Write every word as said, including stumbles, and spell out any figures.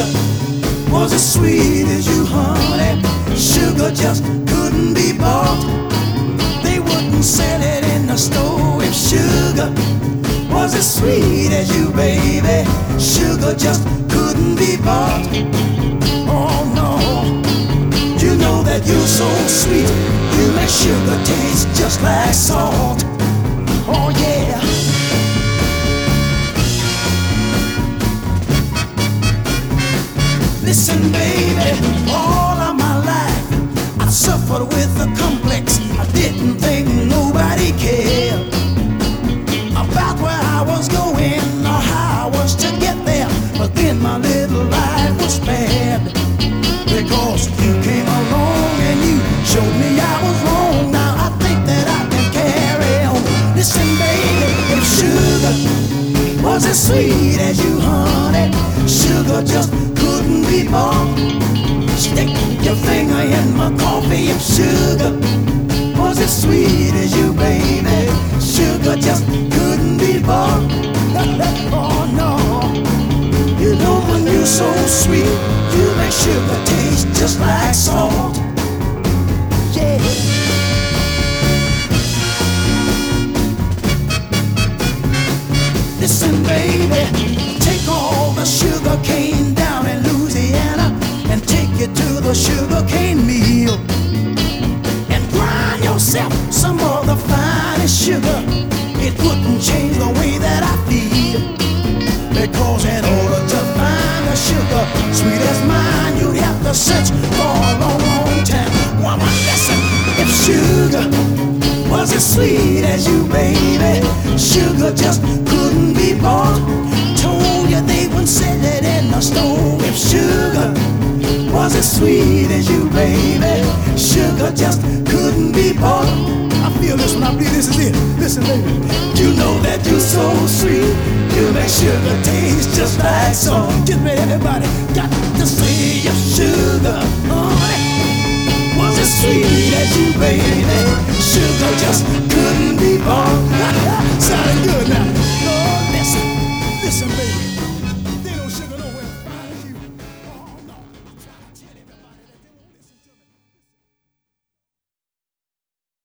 sugar was as sweet as you, honey. Sugar just couldn't be bought. They wouldn't sell it in the store if sugar was as sweet as you, baby. Sugar just couldn't be bought. Oh no, you know that you're so sweet. You make sugar taste just like salt. Oh yeah. Listen, baby, all of my life I suffered with a complex. I didn't think nobody cared about where I was going or how I was to get there. But then my little life was spared, because you came along and you showed me I was wrong. Now I think that I can carry on. Listen, baby, if sugar was as sweet as you, honey, sugar just couldn't be bought. Stick your finger in my coffee if sugar was as sweet as you, baby. Sugar just couldn't be bought. Oh no, you know when you're so sweet, you make sugar taste just like salt. Yeah. Listen, baby, take all the sugar cane down in Louisiana and take it to the sugar cane mill and grind yourself some of the finest sugar. It wouldn't change the way that I feel, because in order to find a sugar sweet as mine, you'd have to search for a long, long time. Woman, listen, if sugar was as sweet as you, baby, sugar just couldn't be bought. Told you they wouldn't sell it in the store if sugar was as sweet as you, baby. Sugar just couldn't be bought. I feel this when I believe this is it. Listen, baby, you know that you're so sweet. You make sugar taste just like salt. Get ready, everybody, got to say if sugar, honey, was as sweet as you, baby. Sugar just couldn't be